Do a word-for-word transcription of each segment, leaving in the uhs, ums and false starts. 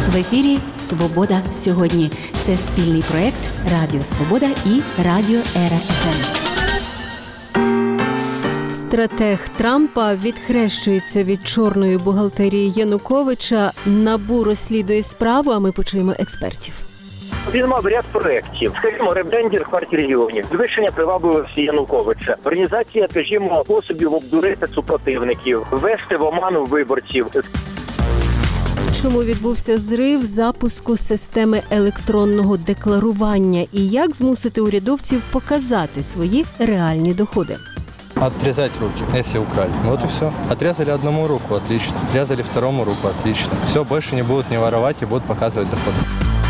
В ефірі «Свобода сьогодні». Це спільний проєкт Радіо Свобода і Радіо Ера-еф ем. Стратег Трампа відхрещується від чорної бухгалтерії Януковича. НАБУ розслідує справу, а ми почуємо експертів. Він мав ряд проєктів, скажімо, ребрендінг в партії регіонів, підвищення привабливості Януковича, організація, скажімо, способів обдурити супротивників, ввести в оману виборців. Чому відбувся зрив запуску системи електронного декларування і як змусити урядовців показати свої реальні доходи? Отрезать руки, если украли. Вот и все. Отрезали одному руку, отлично. Отрезали второму руку, отлично. Все, больше не будут не воровать и будут показывать доходы.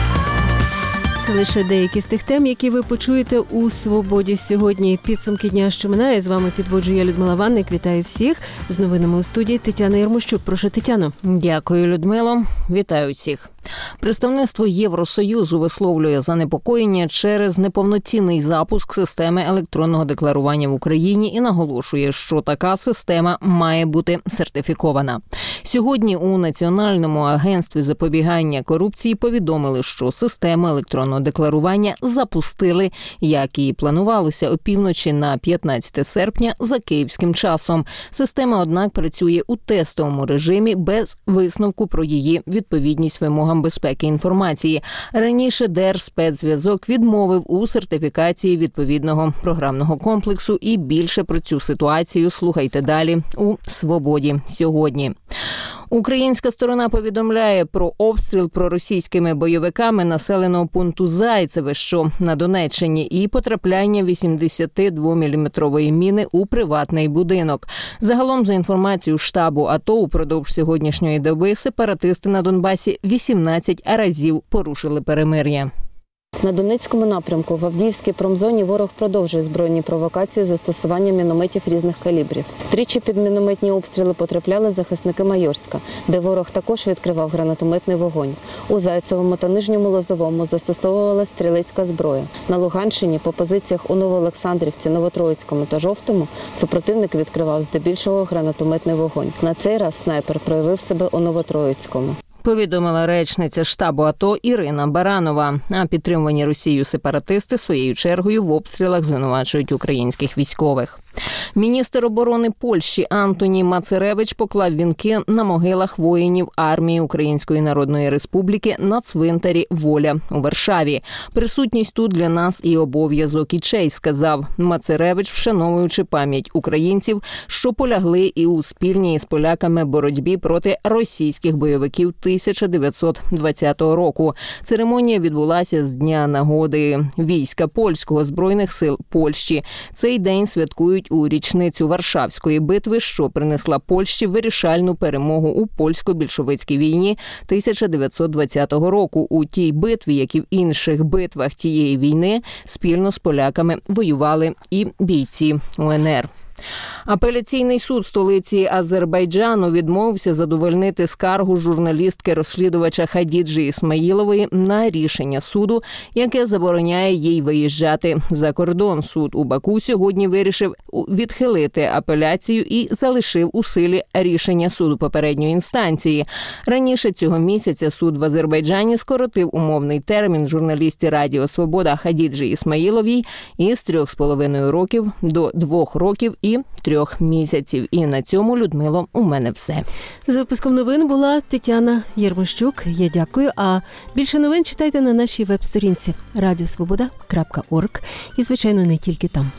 Це лише деякі з тих тем, які ви почуєте у «Свободі сьогодні». Підсумки дня, що минає. З вами підводжу я, Людмила Ванник. Вітаю всіх. З новинами у студії Тетяна Ярмощук. Прошу, Тетяно. Дякую, Людмило. Вітаю всіх. Представництво Євросоюзу висловлює занепокоєння через неповноцінний запуск системи електронного декларування в Україні і наголошує, що така система має бути сертифікована. Сьогодні у Національному агентстві запобігання корупції повідомили, що систему електронного декларування запустили, як і планувалося, опівночі на п'ятнадцяте серпня за київським часом. Система, однак, працює у тестовому режимі без висновку про її відповідність вимогам безпеки інформації. Раніше Держспецзв'язок відмовив у сертифікації відповідного програмного комплексу. І більше про цю ситуацію слухайте далі у «Свободі сьогодні». Українська сторона повідомляє про обстріл проросійськими бойовиками населеного пункту Зайцеве, що на Донеччині, і потрапляння вісімдесятидвоміліметрової міни у приватний будинок. Загалом, за інформацією штабу АТО, упродовж сьогоднішньої доби сепаратисти на Донбасі вісімнадцять разів порушили перемир'я. На Донецькому напрямку в Авдіївській промзоні ворог продовжує збройні провокації з застосуванням мінометів різних калібрів. Тричі під мінометні обстріли потрапляли захисники Майорська, де ворог також відкривав гранатометний вогонь. У Зайцевому та Нижньому Лозовому застосовувалася стрілецька зброя. На Луганщині по позиціях у Новоолександрівці, Новотроїцькому та Жовтому супротивник відкривав здебільшого гранатометний вогонь. На цей раз снайпер проявив себе у Новотроїцькому. Повідомила речниця штабу АТО Ірина Баранова. А підтримувані Росією сепаратисти своєю чергою в обстрілах звинувачують українських військових. Міністр оборони Польщі Антоні Мацеревич поклав вінки на могилах воїнів армії Української Народної Республіки на цвинтарі «Воля» у Варшаві. Присутність тут для нас і обов'язок, і честь, сказав Мацеревич, вшановуючи пам'ять українців, що полягли і у спільній із поляками боротьбі проти російських бойовиків тисяча дев'ятсот двадцятого року. Церемонія відбулася з Дня нагоди війська польського Збройних сил Польщі. Цей день святкують у річницю Варшавської битви, що принесла Польщі вирішальну перемогу у польсько-більшовицькій війні тисяча дев'ятсот двадцятого року. У тій битві, як і в інших битвах тієї війни, спільно з поляками воювали і бійці УНР. Апеляційний суд столиці Азербайджану відмовився задовольнити скаргу журналістки-розслідувача Хадіджі Ісмаїлової на рішення суду, яке забороняє їй виїжджати за кордон. Суд у Баку сьогодні вирішив відхилити апеляцію і залишив у силі рішення суду попередньої інстанції. Раніше цього місяця суд в Азербайджані скоротив умовний термін журналісті Радіо Свобода Хадіджі Ісмаїловій із трьох з половиною років до двох років і трьох місяців. І на цьому, Людмило, у мене все. За випуском новин була Тетяна Ярмощук. Я дякую. А більше новин читайте на нашій веб-сторінці радіосвобода крапка орг. І, звичайно, не тільки там.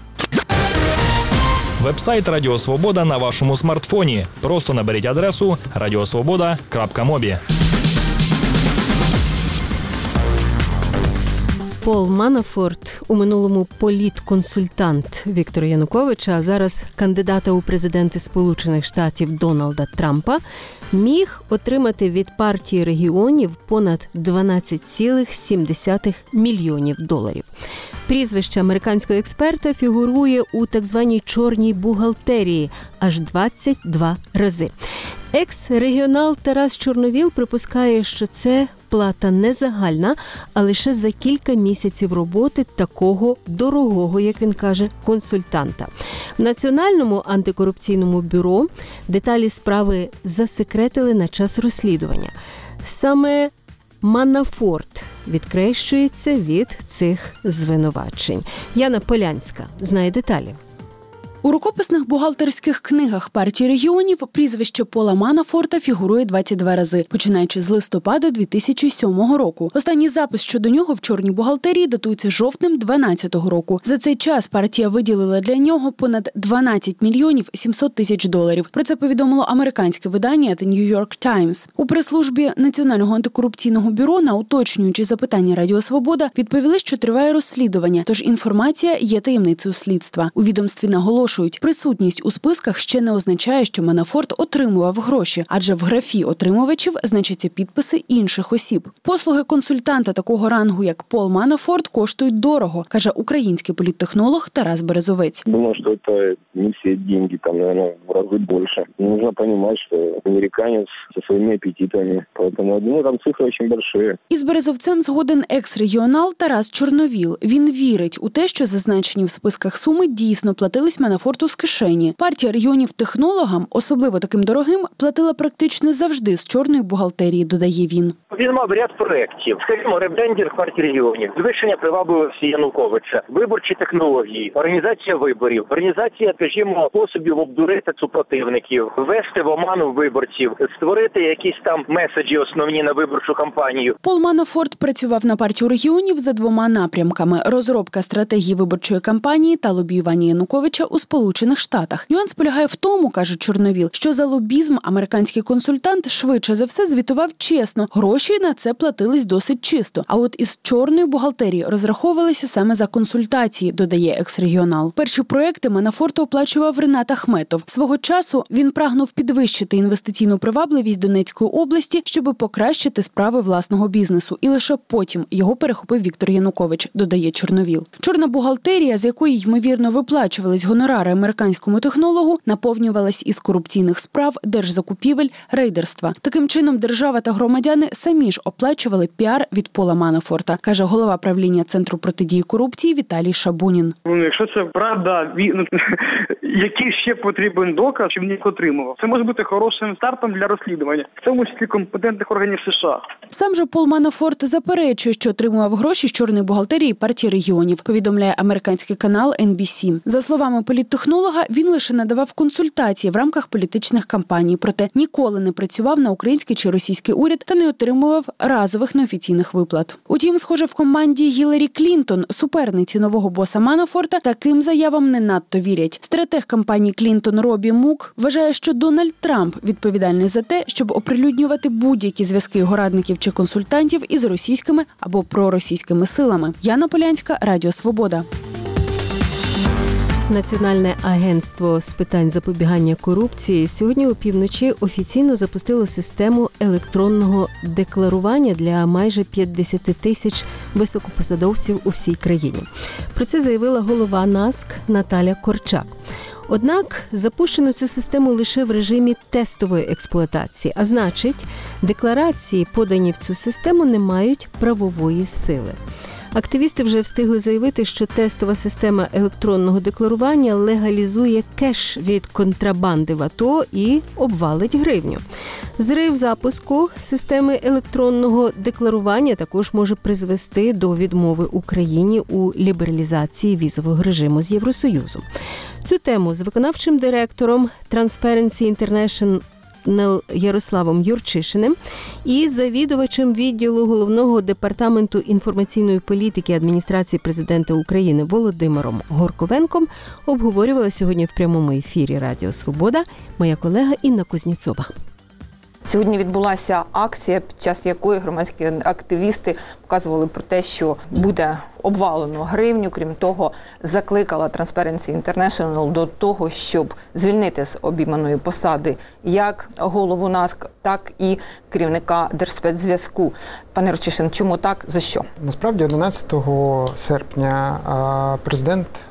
Веб-сайт Радіо Свобода на вашому смартфоні. Просто наберіть адресу радіосвобода крапка мобі. Пол Манафорт, у минулому політконсультант Віктора Януковича, а зараз кандидата у президенти Сполучених Штатів Дональда Трампа, міг отримати від партії регіонів понад дванадцять цілих сім десятих мільйонів доларів. Прізвище американського експерта фігурує у так званій чорній бухгалтерії аж двадцять два рази. Екс-регіонал Тарас Чорновіл припускає, що це плата не загальна, а лише за кілька місяців роботи такого дорогого, як він каже, консультанта. В Національному антикорупційному бюро деталі справи засекретили на час розслідування. Саме Манафорт відкрещується від цих звинувачень. Яна Полянська знає деталі. У рукописних бухгалтерських книгах партії регіонів прізвище Пола Манафорта фігурує двадцять два рази, починаючи з листопада дві тисячі сьомого року. Останній запис щодо нього в чорній бухгалтерії датується жовтнем дванадцятого року. За цей час партія виділила для нього понад дванадцять мільйонів сімсот тисяч доларів. Про це повідомило американське видання The New York Times. У прес-службі Національного антикорупційного бюро на уточнюючі запитання Радіо Свобода відповіли, що триває розслідування, тож інформація є таємницею слідства. У відомстві наголошують, присутність у списках ще не означає, що Манафорт отримував гроші, адже в графі отримувачів значаться підписи інших осіб. Послуги консультанта такого рангу, як Пол Манафорт, коштують дорого, каже український політтехнолог Тарас Березовець. Думаю, що це не всі гроші, там, мабуть, в рази більше. Нужно розуміти, що американець зі своїми апетитами, тому, ну, там цифри дуже великі. Із Березовцем згоден екс-регіонал Тарас Чорновіл. Він вірить у те, що зазначені в списках суми дійсно платились Манафорту з кишені. Партія регіонів технологам, особливо таким дорогим, платила практично завжди з чорної бухгалтерії, додає він. Він мав ряд проєктів. Скажімо, ребрендінг партії регіонів, звищення привабливості Януковича, виборчі технології, організація виборів, організація, скажімо, способів обдурити супротивників, ввести в оману виборців, створити якісь там меседжі основні на виборчу кампанію. Пол Манафорт працював на партію регіонів за двома напрямками – розробка стратегії виборчої кампанії та лобіювання Януковича у Сполучених Штатах. Нюанс полягає в тому, каже Чорновіл, що за лобізм американський консультант швидше за все звітував чесно. Гроші на це платились досить чисто. А от із чорної бухгалтерії розраховувалися саме за консультації, додає екс-регіонал. Перші проекти Манафорту оплачував Ренат Ахметов. Свого часу він прагнув підвищити інвестиційну привабливість Донецької області, щоб покращити справи власного бізнесу. І лише потім його перехопив Віктор Янукович, додає Чорновіл. Чорна бухгалтерія, з якої, ймовірно, виплачувались гонорари американському технологу, наповнювалась із корупційних справ, держзакупівель, рейдерства. Таким чином, держава та громадяни самі ж оплачували піар від Пола Манафорта, каже голова правління Центру протидії корупції Віталій Шабунін. Ну, якщо це правда, він, який ще потрібен доказ, що він їх отримував. Це може бути хорошим стартом для розслідування, в тому числі компетентних органів США. Сам же Пол Манафорт заперечує, що отримував гроші з чорної бухгалтерії партії регіонів, повідомляє американський канал ен бі сі. За словами політтехнолога, він лише надавав консультації в рамках політичних кампаній, проте ніколи не працював на український чи російський уряд та не отримував разових неофіційних виплат. Утім, схоже, в команді Гіларі Клінтон, суперниці нового боса Манафорта, таким заявам не надто вірять. Стратег кампанії Клінтон Робі Мук вважає, що Дональд Трамп відповідальний за те, щоб оприлюднювати будь-які зв'язки його радників чи консультантів із російськими або проросійськими силами. Яна Полянська, Радіо Свобода. Національне агентство з питань запобігання корупції сьогодні опівночі офіційно запустило систему електронного декларування для майже п'ятдесят тисяч високопосадовців у всій країні. Про це заявила голова НАСК Наталя Корчак. Однак запущено цю систему лише в режимі тестової експлуатації, а значить, декларації, подані в цю систему, не мають правової сили. Активісти вже встигли заявити, що тестова система електронного декларування легалізує кеш від контрабанди в АТО і обвалить гривню. Зрив запуску системи електронного декларування також може призвести до відмови Україні у лібералізації візового режиму з Євросоюзом. Цю тему з виконавчим директором Transparency International Ярославом Юрчишиним і завідувачем відділу Головного департаменту інформаційної політики адміністрації президента України Володимиром Горковенком обговорювала сьогодні в прямому ефірі Радіо Свобода моя колега Інна Кузнєцова. Сьогодні відбулася акція, під час якої громадські активісти показували про те, що буде обвалено гривню. Крім того, закликала Transparency International до того, щоб звільнити з обійманої посади як голову НАСК, так і керівника Держспецзв'язку. Пане Юрчишин, чому так? За що? Насправді, одинадцятого серпня президент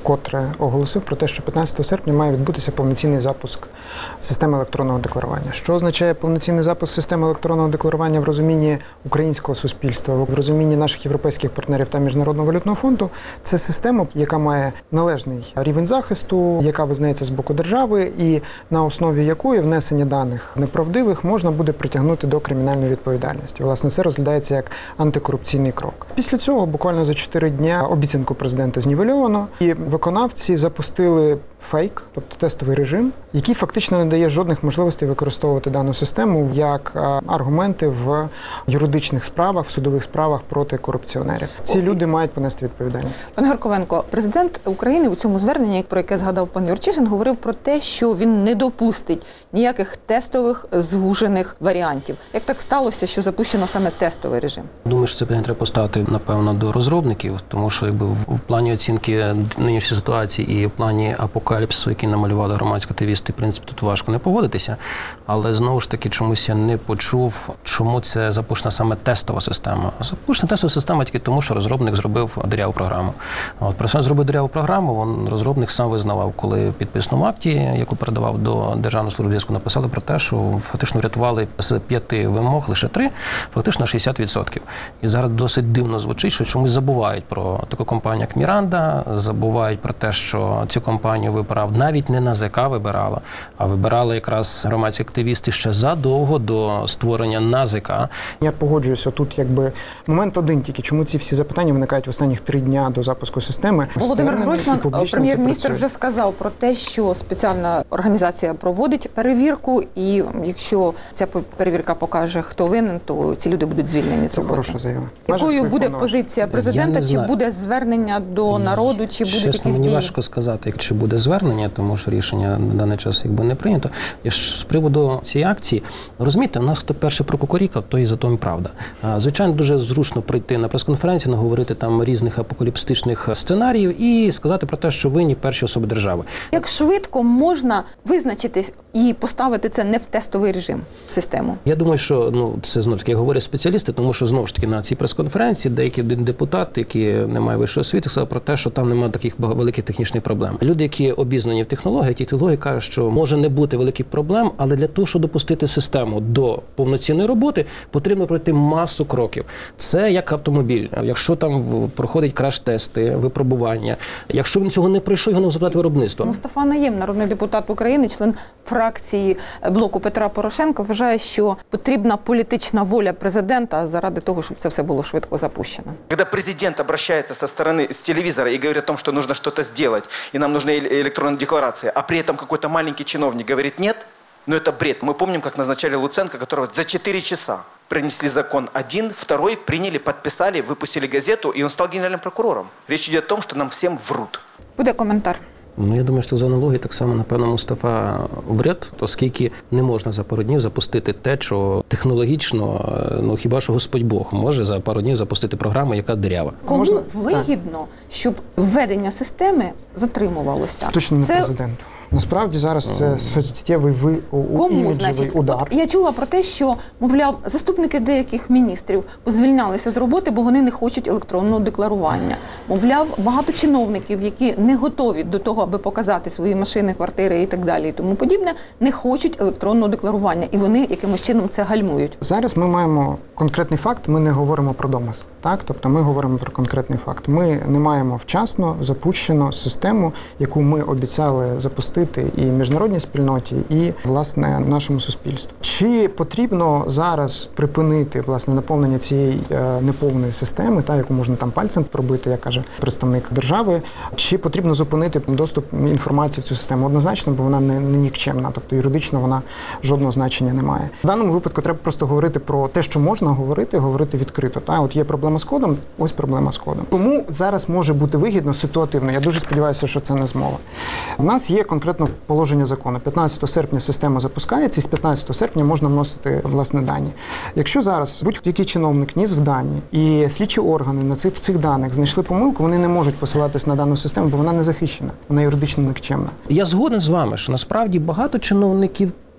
вкотре оголосив про те, що п'ятнадцятого серпня має відбутися повноцінний запуск системи електронного декларування. Що означає повноцінний запуск системи електронного декларування в розумінні українського суспільства, в розумінні наших європейських партнерів та Міжнародного валютного фонду? Це система, яка має належний рівень захисту, яка визнається з боку держави і на основі якої внесення даних неправдивих можна буде притягнути до кримінальної відповідальності. Власне, це розглядається як антикорупційний крок. Після цього, буквально за чотири дня, обіцянку президента знівельовано, і виконавці запустили фейк, тобто тестовий режим, який фактично не дає жодних можливостей використовувати дану систему як аргументи в юридичних справах, в судових справах проти корупціонерів. Ці люди мають понести відповідальність. Пане Горковенко, президент України у цьому зверненні, про яке згадав пан Юрчишин, говорив про те, що він не допустить ніяких тестових звужених варіантів. Як так сталося, що запущено саме тестовий режим? Думаю, що це питання треба поставити, напевно, до розробників, тому що якби в плані оцінки нинішньої ситуації і в плані апокаліпсису, який намалювали громадські активісти, в принципі, тут важко не погодитися. Але, знову ж таки, чомусь я не почув, чому це запущена саме тестова система. Запущена тестова система тільки тому, що розробник зробив диряву програму. От, про зробив диряву програму, він, розробник сам визнавав, коли в підписному акті, яку передавав до Державної служби зв'язку, написали про те, що фактично врятували з п'яти вимог лише три, фактично шістдесят відсотків. І зараз досить дивно звучить, що чомусь забувають про таку компанію, як Міранда, забувають про те, що цю компанію вибирав навіть не НАЗК вибирала, а вибирали якраз громадські активісти ще задовго до створення НАЗК. Я погоджуюся, тут якби момент один тільки, чому ці всі запитання виникають в останніх три дня до запуску системи. Володимир Гройсман, прем'єр-міністр, вже сказав про те, що спеціальна організація проводить перевірку, і якщо ця перевірка покаже, хто винен, то ці люди будуть звільнені. Це хороша заява. Якою буде позиція президента? Чи буде звернення до народу, чи будуть якісь дії? Чесно, мені важко сказати, якщо буде звернення, тому що рішення на даний час якби не прийнято. І з приводу цієї акції, розумієте, у нас хто перший прокукурікав, то і за то і правда. Звичайно, дуже зручно прийти на прес-конференцію, наговорити там різних апокаліптичних сценаріїв і сказати про те, що винні перші особи держави. Як швидко можна визначитись і поставити це не в тестовий режим, систему? Я думаю, що ну це знову таки говорять спеціалісти, тому що знову ж таки на цій прес-конференції деякі депутати, які не мають вищої освіти, сказали про те, що там немає таких великих технічних проблем. Люди, які обізнані в технологіях, ті технології кажуть, що може не бути великих проблем, але для того, щоб допустити систему до повноцінної роботи, потрібно пройти масу кроків. Це як автомобіль. Якщо там проходить краш-тести, випробування, якщо він цього не пройшов, його не запитати виробництво. Мустафа Наєм, народний депутат України, член фракції блоку Петра Порошенка, вважає, що потрібна політична воля президента заради того, щоб це все було швидко запущено. Коли президент обращається зі сторони, з телевізора і говорить о том, що потрібно щось зробити, і нам потрібна електронна декларація, а при этом какой-то маленький чиновник говорить «нет», ну это бред. Мы помним, как назначали Луценко, которого за четыре часа принесли закон один, второй приняли, подписали, выпустили газету, и он стал генеральным прокурором. Речь идет о том, что нам всем врут. Буде коментар. Ну, я думаю, що за аналогією так само, напевно, Мустафа бред, оскільки не можна за пару днів запустити те, що технологічно, ну хіба що Господь Бог може за пару днів запустити програму, яка дирява. Кому можна? вигідно, так, щоб введення системи затримувалося? Це точно не це... президенту. Насправді зараз це суттєвий ви... іміджевий удар. От я чула про те, що, мовляв, заступники деяких міністрів позвільнялися з роботи, бо вони не хочуть електронного декларування. Мовляв, багато чиновників, які не готові до того, аби показати свої машини, квартири і так далі, і тому подібне, не хочуть електронного декларування. І вони якимось чином це гальмують. Зараз ми маємо конкретний факт, ми не говоримо про домисел. Так? Тобто ми говоримо про конкретний факт. Ми не маємо вчасно запущену систему, яку ми обіцяли запустити і міжнародній спільноті, і, власне, нашому суспільству. Чи потрібно зараз припинити, власне, наповнення цієї е, неповної системи, та, яку можна там пальцем пробити, як каже представник держави, чи потрібно зупинити доступ інформації в цю систему? Однозначно, бо вона не, не нікчемна, тобто юридично вона жодного значення не має. В даному випадку треба просто говорити про те, що можна говорити, говорити відкрито. Та? От є проблема з кодом, ось проблема з кодом. Тому зараз може бути вигідно ситуативно. Я дуже сподіваюся, що це не змова. У нас є конкретно положення закону. п'ятнадцятого серпня система запускається, і з п'ятнадцятого серпня можна вносити, власне, дані. Якщо зараз будь-який чиновник ніс в дані, і слідчі органи на цих, цих даних знайшли помилку, вони не можуть посилатись на дану систему, бо вона не захищена, вона юридично нікчемна. Я згоден з вами, що насправді багато чиновників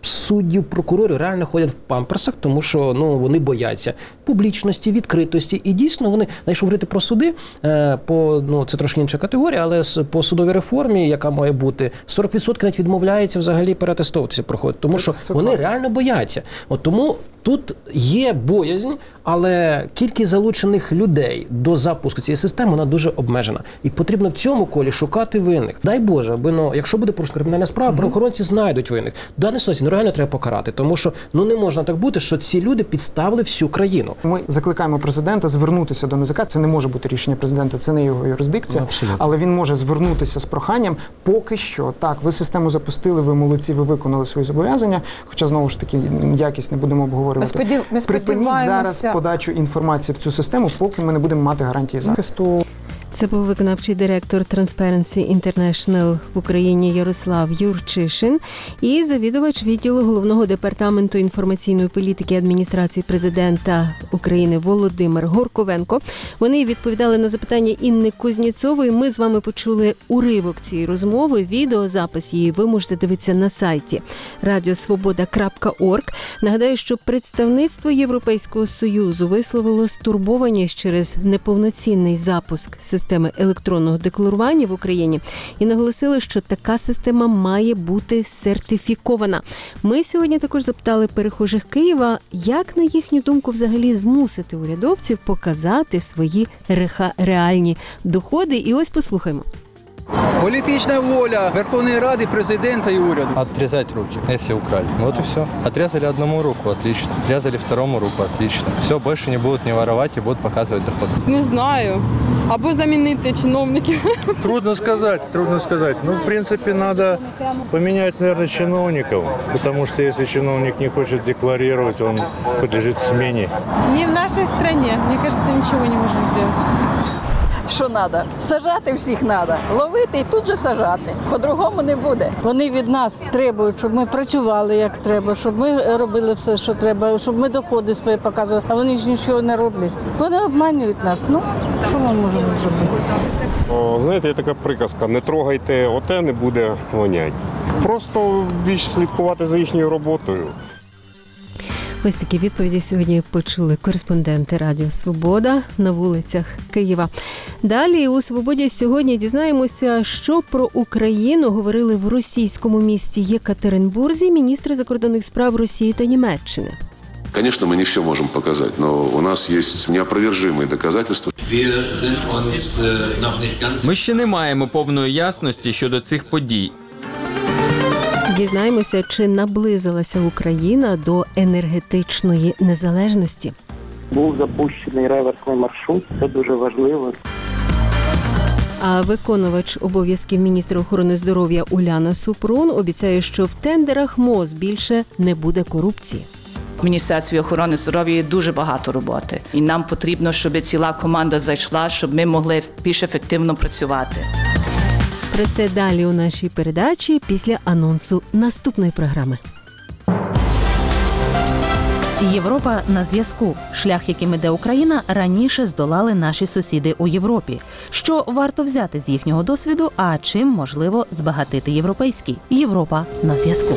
суддів, прокурорів реально ходять в памперсах, тому що ну, вони бояться публічності, відкритості. І дійсно вони, якщо говорити про суди, по, ну, це трошки інша категорія, але по судовій реформі, яка має бути, сорок відсотків навіть відмовляється взагалі переатестовуватися проходити, тому що вони факт. реально бояться. От тому тут є боязнь, але кількість залучених людей до запуску цієї системи, вона дуже обмежена. І потрібно в цьому колі шукати винних. Дай Боже, аби, ну, якщо буде порушена кримінальна справа, mm-hmm. правоохоронці знайдуть винних. В даній ситуації, ну, реально треба покарати, тому що, ну, не можна так бути, що ці люди підставили всю країну. Ми закликаємо президента звернутися до НАЗК. Це не може бути рішення президента, це не його юрисдикція. Абсолютно. Але він може звернутися з проханням поки що. Так, ви систему запустили, ви молодці, ви виконали свої зобов'язання, хоча, знову ж таки, якість не будемо обговорювати. Ми сподів... Ми Припиніть зараз подачу інформації в цю систему, поки ми не будемо мати гарантії захисту. Це був виконавчий директор Transparency International в Україні Ярослав Юрчишин і завідувач відділу Головного департаменту інформаційної політики адміністрації президента України Володимир Горковенко. Вони відповідали на запитання Інни Кузнєцової. Ми з вами почули уривок цієї розмови. Відеозапис її ви можете дивитися на сайті радіосвобода крапка орг. Нагадаю, що представництво Європейського Союзу висловило стурбованість через неповноцінний запуск системи системи електронного декларування в Україні і наголосили, що така система має бути сертифікована. Ми сьогодні також запитали перехожих Києва, як, на їхню думку, взагалі змусити урядовців показати свої реальні доходи. І ось послухаймо. Політична воля Верховної Ради, президента і уряду. Отрезать руки, если украли. Вот и все. Отрезали одному руку, отлично. Отрезали второму руку, отлично. Все, больше не будут не воровать и будут показывать доходы. Не знаю. Або замінити чиновників. Трудно сказать, трудно сказать. Ну, в принципе, надо поменять, наверное, чиновников. Потому что если чиновник не хочет декларировать, он подлежит смене. Не в нашей стране. Мне кажется, ничего не можно сделать. Що треба? Сажати всіх треба. Ловити і тут же сажати. По-другому не буде. Вони від нас требують, щоб ми працювали як треба, щоб ми робили все, що треба, щоб ми доходи свої показували. А вони ж нічого не роблять. Вони обманюють нас. Ну, що ми можемо зробити? О, знаєте, є така приказка: не трогайте оте, не буде вонять. Просто більш слідкувати за їхньою роботою. Ось такі відповіді сьогодні почули кореспонденти Радіо Свобода на вулицях Києва. Далі у «Свободі» сьогодні дізнаємося, що про Україну говорили в російському місті Єкатеринбурзі міністри закордонних справ Росії та Німеччини. Конечно, мы не все можем показать, но у нас есть неопровержимые доказательства. Ми ще не маємо повної ясності щодо цих подій. Дізнаємося, чи наблизилася Україна до енергетичної незалежності. Був запущений реверсний маршрут, це дуже важливо. А виконувач обов'язків міністра охорони здоров'я Уляна Супрун обіцяє, що в тендерах МОЗ більше не буде корупції. В Міністерстві охорони здоров'я є дуже багато роботи. І нам потрібно, щоб ціла команда зайшла, щоб ми могли більш ефективно працювати. Про це далі у нашій передачі після анонсу наступної програми. Європа на зв'язку. Шлях, яким іде Україна, раніше здолали наші сусіди у Європі. Що варто взяти з їхнього досвіду, а чим можливо збагатити європейський? Європа на зв'язку.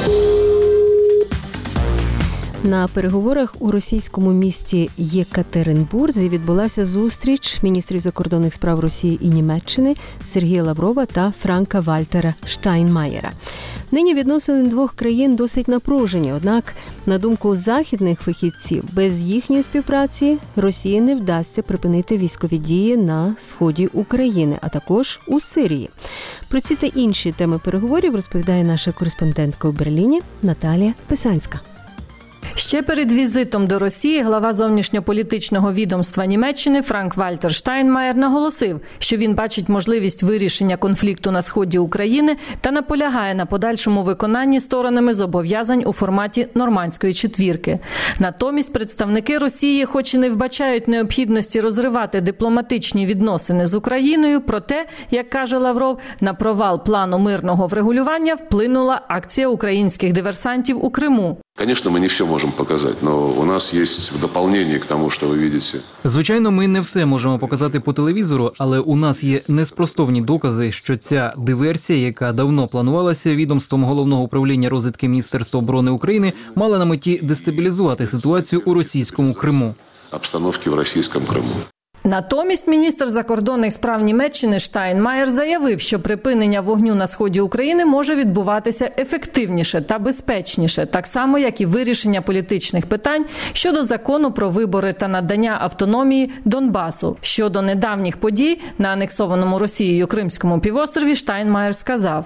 На переговорах у російському місті Єкатеринбурзі відбулася зустріч міністрів закордонних справ Росії і Німеччини Сергія Лаврова та Франка Вальтера Штайнмаєра. Нині відносини двох країн досить напружені, однак, на думку західних фахівців, без їхньої співпраці Росії не вдасться припинити військові дії на сході України, а також у Сирії. Про ці та інші теми переговорів розповідає наша кореспондентка у Берліні Наталія Писанська. Ще перед візитом до Росії глава зовнішньополітичного відомства Німеччини Франк Вальтер Штайнмаєр наголосив, що він бачить можливість вирішення конфлікту на сході України та наполягає на подальшому виконанні сторонами зобов'язань у форматі нормандської четвірки. Натомість представники Росії хоч і не вбачають необхідності розривати дипломатичні відносини з Україною, проте, як каже Лавров, на провал плану мирного врегулювання вплинула акція українських диверсантів у Криму. Конечно, мы не все можем показать, но у нас есть в дополнение к тому, что вы видите. Звичайно, ми не все можемо показати по телевізору, але у нас є неспростовні докази, що ця диверсія, яка давно планувалася відомством Головного управління розвідки Міністерства оборони України, мала на меті дестабілізувати ситуацію у російському Криму. Обстановки в російському Криму. Натомість міністр закордонних справ Німеччини Штайнмаєр заявив, що припинення вогню на сході України може відбуватися ефективніше та безпечніше, так само, як і вирішення політичних питань щодо закону про вибори та надання автономії Донбасу. Щодо недавніх подій на анексованому Росією Кримському півострові Штайнмаєр сказав: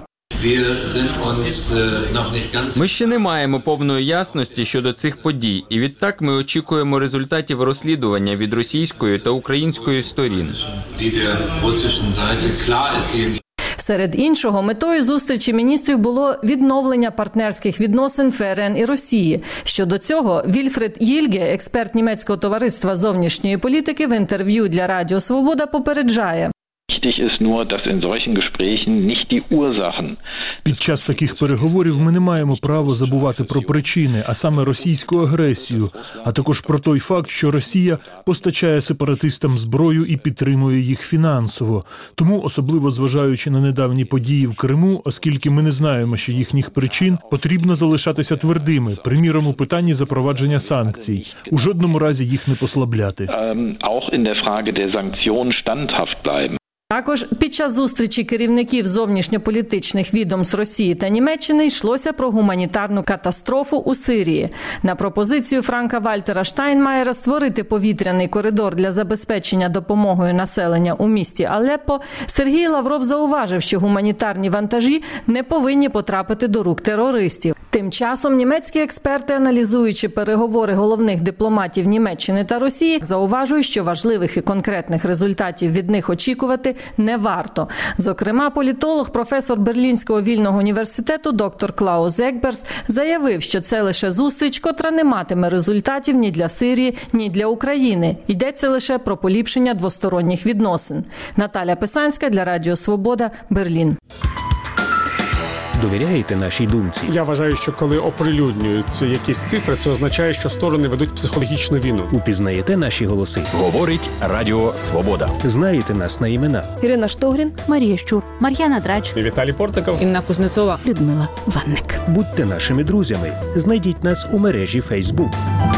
Ми ще не маємо повної ясності щодо цих подій, і відтак ми очікуємо результатів розслідування від російської та української сторін. Серед іншого, метою зустрічі міністрів було відновлення партнерських відносин ФРН і Росії. Щодо цього, Вільфред Їльге, експерт німецького товариства зовнішньої політики, в інтерв'ю для Радіо Свобода попереджає: Під час таких переговорів ми не маємо права забувати про причини, а саме російську агресію, а також про той факт, що Росія постачає сепаратистам зброю і підтримує їх фінансово. Тому, особливо зважаючи на недавні події в Криму, оскільки ми не знаємо ще їхніх причин, потрібно залишатися твердими, приміром у питанні запровадження санкцій, у жодному разі їх не послабляти. Також під час зустрічі керівників зовнішньополітичних відомств Росії та Німеччини йшлося про гуманітарну катастрофу у Сирії. На пропозицію Франка-Вальтера Штайнмаєра створити повітряний коридор для забезпечення допомогою населення у місті Алеппо, Сергій Лавров зауважив, що гуманітарні вантажі не повинні потрапити до рук терористів. Тим часом німецькі експерти, аналізуючи переговори головних дипломатів Німеччини та Росії, зауважують, що важливих і конкретних результатів від них очікувати не варто. Зокрема, політолог, професор Берлінського вільного університету доктор Клаус Екберс заявив, що це лише зустріч, котра не матиме результатів ні для Сирії, ні для України. Йдеться лише про поліпшення двосторонніх відносин. Наталя Писанська для Радіо Свобода, Берлін. Довіряєте нашій думці? Я вважаю, що коли оприлюднюються якісь цифри, це означає, що сторони ведуть психологічну війну. Упізнаєте наші голоси? Говорить Радіо Свобода. Знаєте нас на імена? Ірина Штогрін, Марія Щур, Мар'яна Драч, Віталій Портников, Інна Кузнецова, Людмила Ванник. Будьте нашими друзями. Знайдіть нас у мережі Facebook.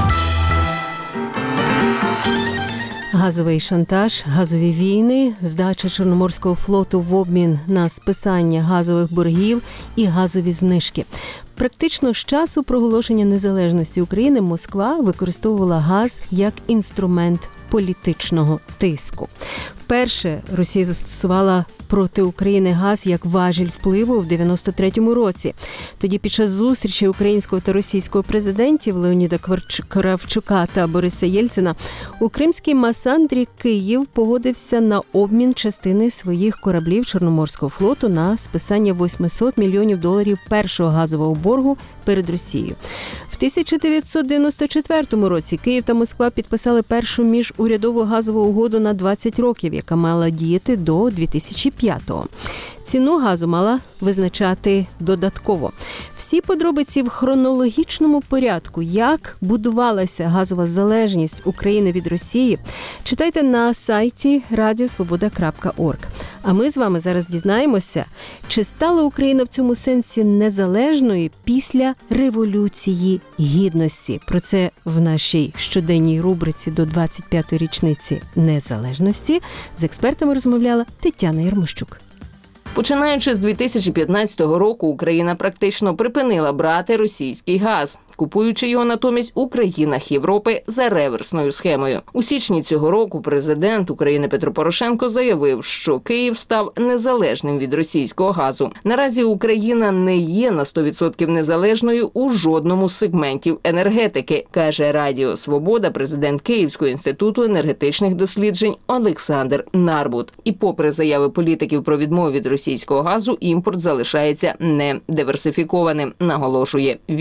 Газовий шантаж, газові війни, здача Чорноморського флоту в обмін на списання газових боргів і газові знижки. Практично з часу проголошення незалежності України Москва використовувала газ як інструмент політичного тиску. Вперше Росія застосувала проти України газ як важіль впливу в дев'яносто третьому році. Тоді під час зустрічі українського та російського президентів Леоніда Кравчука та Бориса Єльцина у кримській Масандрі Київ погодився на обмін частини своїх кораблів Чорноморського флоту на списання вісімсот мільйонів доларів першого газового боргу перед Росією. В тисяча дев'ятсот дев'яносто четвертому році Київ та Москва підписали першу міжурядову газову угоду на двадцять років, яка мала діяти до дві тисячі п'ятого. Ціну газу мала визначати додатково. Всі подробиці в хронологічному порядку, як будувалася газова залежність України від Росії, читайте на сайті радіосвобода крапка орг. А ми з вами зараз дізнаємося, чи стала Україна в цьому сенсі незалежною після Революції Гідності. Про це в нашій щоденній рубриці до двадцять п'ятої річниці незалежності з експертами розмовляла Тетяна Ярмощук. Починаючи з дві тисячі п'ятнадцятого року, Україна практично припинила брати російський газ, купуючи його натомість у країнах Європи за реверсною схемою. У січні цього року президент України Петро Порошенко заявив, що Київ став незалежним від російського газу. Наразі Україна не є на сто відсотків незалежною у жодному з сегментів енергетики, каже Радіо Свобода президент Київського інституту енергетичних досліджень Олександр Нарбут. І попри заяви політиків про відмову від російського газу, імпорт залишається не диверсифікованим, наголошує він.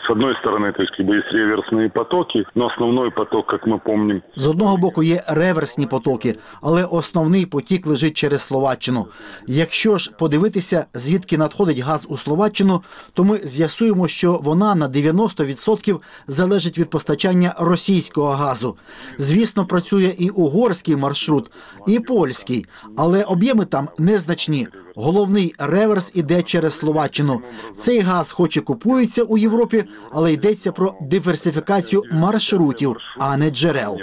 С одной стороны, то есть как бы есть реверсные потоки, но основной поток, как мы помним. З одного боку є реверсні потоки, але основний потік лежить через Словаччину. Якщо ж подивитися, звідки надходить газ у Словаччину, то ми з'ясуємо, що вона на дев'яносто відсотків залежить від постачання російського газу. Звісно, працює і угорський маршрут, і польський, але об'єми там незначні. Головний реверс іде через Словаччину. Цей газ хоч і купується у Європі, але йдеться про диверсифікацію маршрутів, а не джерел.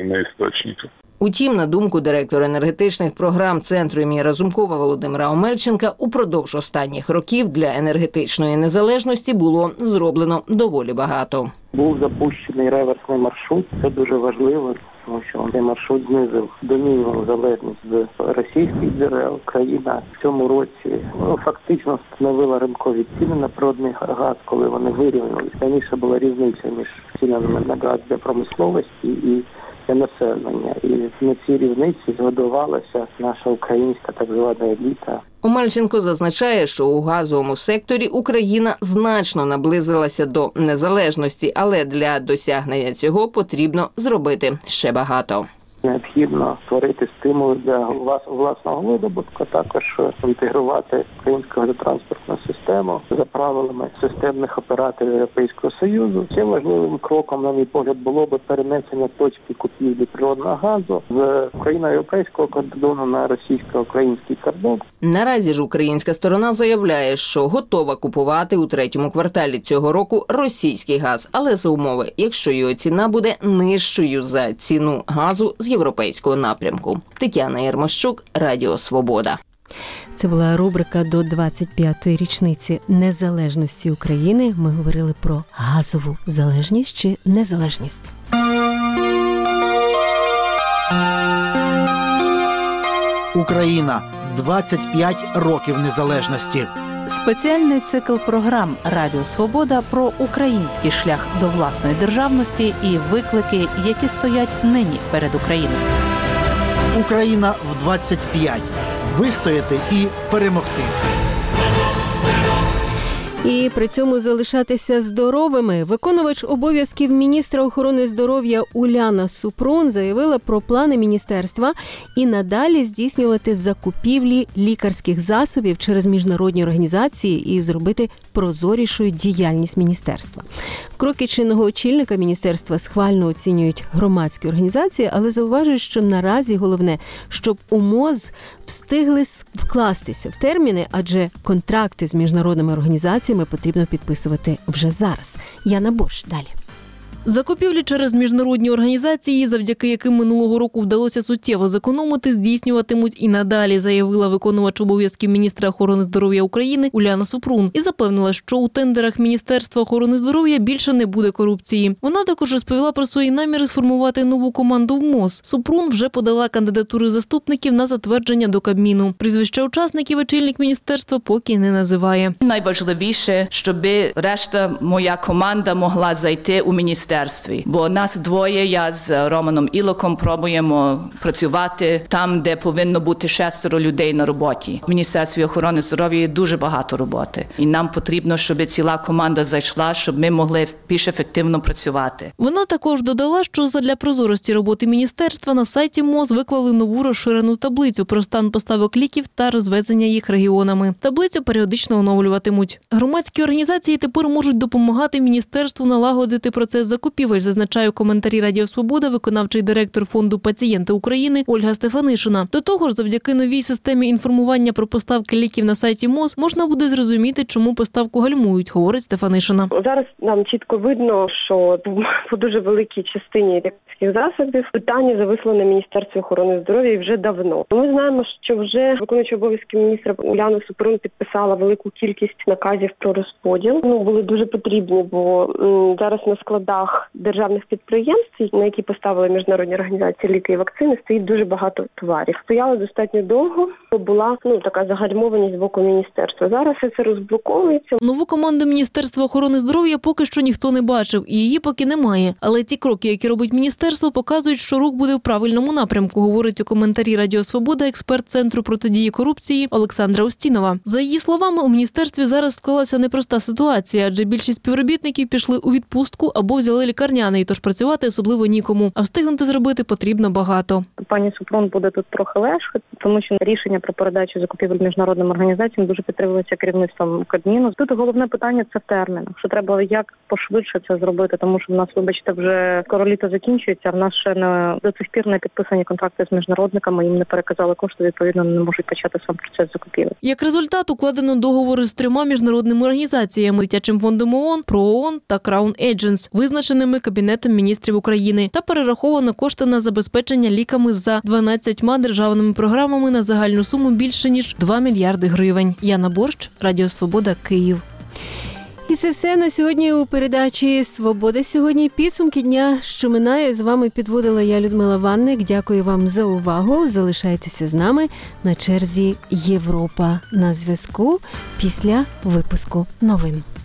Утім, на думку директора енергетичних програм Центру імені Разумкова Володимира Омельченка, упродовж останніх років для енергетичної незалежності було зроблено доволі багато. Був запущений реверсний маршрут, це дуже важливо, тому що цей маршрут знизив до мінімуму залежність з російських джерел. Країна в цьому році ну, фактично встановила ринкові ціни на природний газ, коли вони вирівнялися. Раніше була різниця між цінами на газ для промисловості і для населення. І на цій різниці згодувалася наша українська так звана еліта. Омельченко зазначає, що у газовому секторі Україна значно наблизилася до незалежності, але для досягнення цього потрібно зробити ще багато. Необхідно створити стимули для власного видобутку, також інтегрувати українську газотранспортну систему за правилами системних операторів Європейського Союзу. Ще важливим кроком, на мій погляд, було би перенесення точки купівлі природного газу з україно-європейського кордону на російсько-український кордон. Наразі ж українська сторона заявляє, що готова купувати у третьому кварталі цього року російський газ, але за умови, якщо його ціна буде нижчою за ціну газу з європейського напрямку. Тетяна Єрмощук, Радіо Свобода. Це була рубрика до двадцять п'ятої річниці незалежності України. Ми говорили про газову залежність чи незалежність. Україна. двадцять п'ять років незалежності. Спеціальний цикл програм «Радіо Свобода» про український шлях до власної державності і виклики, які стоять нині перед Україною. Україна в двадцять п'ять. Вистояти і перемогти. І при цьому залишатися здоровими. Виконувач обов'язків міністра охорони здоров'я Уляна Супрун заявила про плани міністерства і надалі здійснювати закупівлі лікарських засобів через міжнародні організації і зробити прозорішою діяльність міністерства. Кроки чинного очільника міністерства схвально оцінюють громадські організації, але зауважують, що наразі головне, щоб у МОЗ встигли вкластися в терміни, адже контракти з міжнародними організаціями потрібно підписувати вже зараз. Яна Бош, далі. Закупівлі через міжнародні організації, завдяки яким минулого року вдалося суттєво зекономити, здійснюватимуть і надалі, заявила виконувач обов'язків міністра охорони здоров'я України Уляна Супрун і запевнила, що у тендерах Міністерства охорони здоров'я більше не буде корупції. Вона також розповіла про свої наміри сформувати нову команду в МОЗ. Супрун вже подала кандидатури заступників на затвердження до Кабміну. Прізвища учасників очільник міністерства поки не називає. Найважливіше, щоб решта моя команда могла зайти у міністерство. Бо нас двоє, я з Романом Ілоком, пробуємо працювати там, де повинно бути шестеро людей на роботі. В Міністерстві охорони здоров'я є дуже багато роботи. І нам потрібно, щоб ціла команда зайшла, щоб ми могли більш ефективно працювати. Вона також додала, що задля прозорості роботи міністерства на сайті МОЗ виклали нову розширену таблицю про стан поставок ліків та розвезення їх регіонами. Таблицю періодично оновлюватимуть. Громадські організації тепер можуть допомагати міністерству налагодити процес закупівель, зазначає у коментарі Радіо Свобода виконавчий директор фонду «Пацієнти України» Ольга Стефанишина. До того ж, завдяки новій системі інформування про поставки ліків на сайті МОЗ можна буде зрозуміти, чому поставку гальмують, говорить Стефанишина. Зараз нам чітко видно, що по дуже великій частині лікарських засобів питання зависло на Міністерстві охорони здоров'я і вже давно. Ми знаємо, що вже виконуючий обов'язки міністра Уляна Супрун підписала велику кількість наказів про розподіл. Ну, були дуже потрібні, бо м, зараз на складах полках державних підприємств, на які поставили міжнародні організації ліки і вакцини, стоїть дуже багато товарів. Стояли достатньо довго, була ну така загальмованість з боку міністерства. Зараз все це розблоковується. Нову команду Міністерства охорони здоров'я поки що ніхто не бачив, і її поки немає. Але ті кроки, які робить міністерство, показують, що рух буде в правильному напрямку, говорить у коментарі Радіо Свобода експерт Центру протидії корупції Олександра Устінова. За її словами, у міністерстві зараз склалася непроста ситуація, адже більшість співробітників пішли у відпустку або взяли лікарняний, тож працювати особливо нікому, а встигнути зробити потрібно багато. Пані Супрун буде тут трохи легше, тому що рішення про передачу закупівель міжнародним організаціям дуже підтримується керівництвом Кабміну. Тут головне питання – це в термінах, що треба як пошвидше це зробити, тому що в нас, вибачте, вже скоро літо закінчується, а в нас ще не, до цих пір не підписані контракти з міжнародниками, їм не переказали кошти, відповідно, не можуть почати сам процес закупівель. Як результат, укладено договори з трьома міжнародними організаціями – Дитячим фондом ООН, ПРООН та Crown Agents, визначеними Кабінетом міністрів України, та перераховано кошти на забезпечення ліками за дванадцятьма державними програмами на загальну суму більше ніж два мільярди гривень. Яна Борщ, Радіо Свобода, Київ. І це все на сьогодні у передачі «Свобода сьогодні». Підсумки дня, що минає, з вами підводила я, Людмила Ванник. Дякую вам за увагу. Залишайтеся з нами. На черзі Європа на зв'язку після випуску новин.